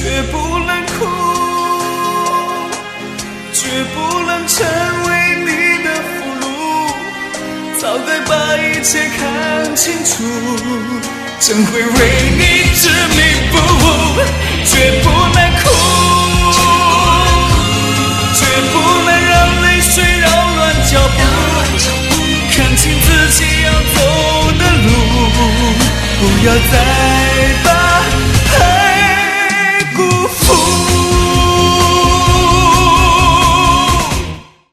绝不能哭，绝不能成为你的俘虏。早该把一切看清楚，怎会为你执迷不悟？绝不能哭，绝不能让泪水扰乱脚步，看清自己要走的路，不要再把爱辜负。